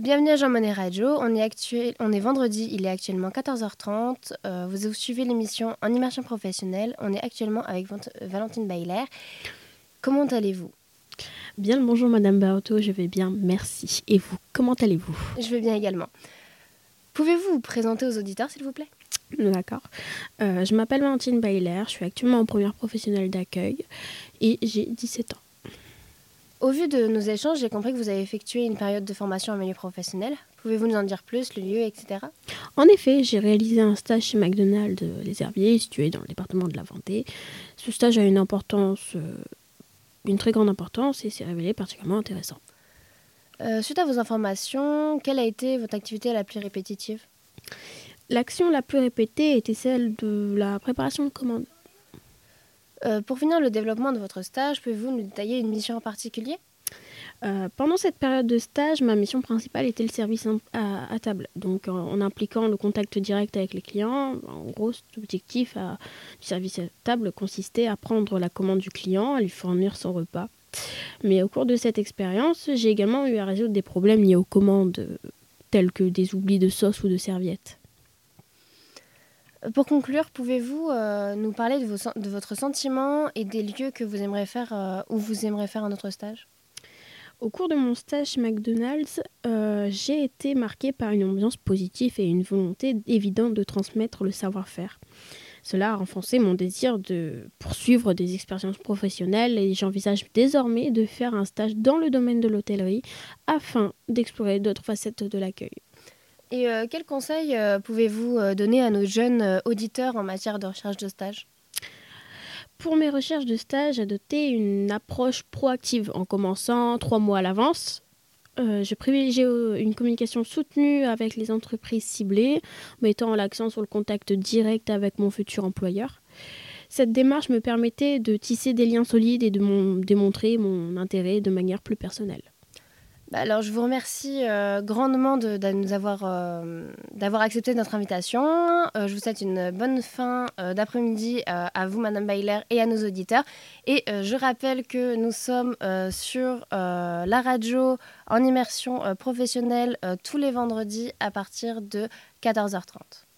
Bienvenue à Jean Monnet Radio. On est vendredi, il est actuellement 14h30. Vous suivez l'émission En immersion professionnelle. On est actuellement avec Valentine Bayler. Comment allez-vous ? Bien le bonjour Madame Baotto, je vais bien, merci. Et vous, comment allez-vous ? Je vais bien également. Pouvez-vous vous présenter aux auditeurs, s'il vous plaît ? D'accord. Je m'appelle Valentine Bayler, je suis actuellement en première professionnelle d'accueil et j'ai 17 ans. Au vu de nos échanges, j'ai compris que vous avez effectué une période de formation en milieu professionnel. Pouvez-vous nous en dire plus, le lieu, etc. En effet, j'ai réalisé un stage chez McDonald's Les Herbiers, situé dans le département de la Vendée. Ce stage a une très grande importance et s'est révélé particulièrement intéressant. Suite à vos informations, quelle a été votre activité la plus répétitive ? L'action la plus répétée était celle de la préparation de commandes. Pour finir le développement de votre stage, pouvez-vous nous détailler une mission en particulier ? Pendant cette période de stage, ma mission principale était le service à table. Donc en impliquant le contact direct avec les clients, en gros, l'objectif du service à table consistait à prendre la commande du client, à lui fournir son repas. Mais au cours de cette expérience, j'ai également eu à résoudre des problèmes liés aux commandes, tels que des oublis de sauce ou de serviettes. Pour conclure, pouvez-vous nous parler de votre sentiment et des lieux que vous aimeriez faire, où vous aimeriez faire un autre stage ? Au cours de mon stage chez McDonald's, j'ai été marquée par une ambiance positive et une volonté évidente de transmettre le savoir-faire. Cela a renforcé mon désir de poursuivre des expériences professionnelles et j'envisage désormais de faire un stage dans le domaine de l'hôtellerie afin d'explorer d'autres facettes de l'accueil. Et quels conseils pouvez-vous donner à nos jeunes auditeurs en matière de recherche de stage ? Pour mes recherches de stage, adopter une approche proactive en commençant 3 mois à l'avance. Je privilégie une communication soutenue avec les entreprises ciblées, mettant l'accent sur le contact direct avec mon futur employeur. Cette démarche me permettait de tisser des liens solides et de démontrer mon intérêt de manière plus personnelle. Alors, je vous remercie grandement d'avoir accepté notre invitation. Je vous souhaite une bonne fin d'après-midi à vous, Madame Bayler, et à nos auditeurs. Et je rappelle que nous sommes sur la radio en immersion professionnelle tous les vendredis à partir de 14h30.